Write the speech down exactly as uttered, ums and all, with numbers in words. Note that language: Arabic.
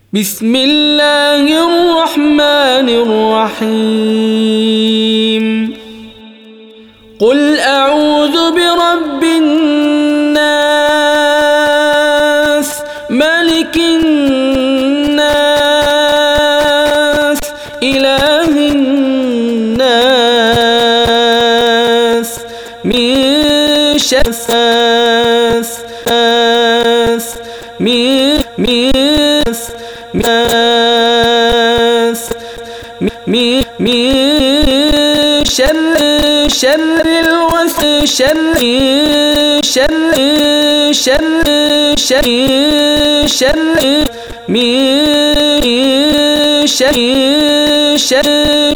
بسم الله الرحمن الرحيم قل أعوذ برب الناس ملك الناس إله الناس من شر الوسواس من من من من شر شر الوسواس شر شر شر شر شر من شر شر